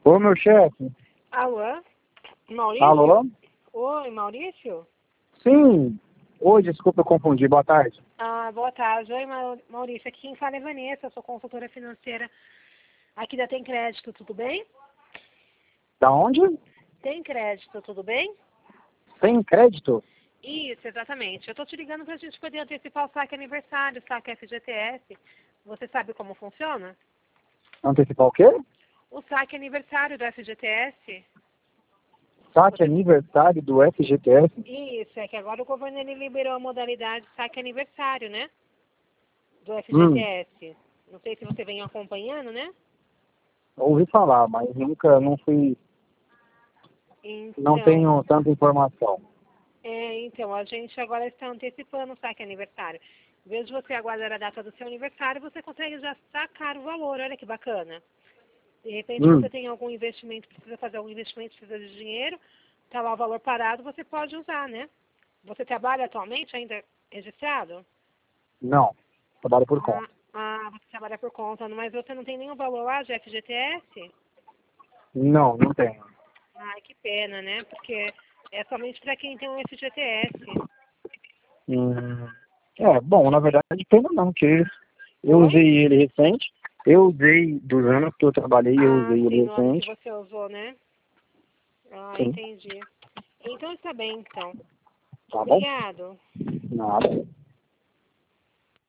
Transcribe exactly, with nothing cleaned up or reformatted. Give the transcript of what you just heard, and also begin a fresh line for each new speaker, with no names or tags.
Ô, meu chefe.
Alô? Maurício?
Alô?
Oi, Maurício?
Sim. Oi, desculpa, eu confundi. Boa tarde.
Ah, boa tarde. Oi, Mau- Maurício. Aqui quem fala é Vanessa, eu sou consultora financeira aqui da Tem Crédito, tudo bem?
Da onde?
Tem Crédito, tudo bem?
Tem crédito?
Isso, exatamente. Eu tô te ligando pra gente poder antecipar o saque aniversário, o saque F G T S. Você sabe como funciona?
Antecipar o quê?
O saque aniversário do F G T S.
Saque aniversário do F G T S?
Isso, é que agora o governo ele liberou a modalidade saque aniversário, né? Do
Hum,
F G T S. Não sei se você vem acompanhando, né?
ouvi falar, mas nunca, não fui, não
Então,
tenho tanta informação.
é, então, a gente agora está antecipando o saque aniversário. Em vez de você aguardar a data do seu aniversário, você consegue já sacar o valor. Olha que bacana. De repente
Hum,
você tem algum investimento, precisa fazer algum investimento, precisa de dinheiro, está lá o valor parado, você pode usar, né? Você trabalha atualmente ainda registrado?
não. Trabalho por
Ah,
conta.
ah, você trabalha por conta, mas você não tem nenhum valor lá de F G T S?
Não, não tenho.
Ai, que pena, né? Porque é somente para quem tem um F G T S.
Hum, é, bom, na verdade, pena não, porque eu
Oi?
usei ele recente. Eu usei, dos anos que eu trabalhei, eu
Ah,
usei ele
sim, no ano que
recente.
você usou, né? Ah,
Sim,
entendi. Então está bem, então.
tá bom?
Obrigado.
Nada.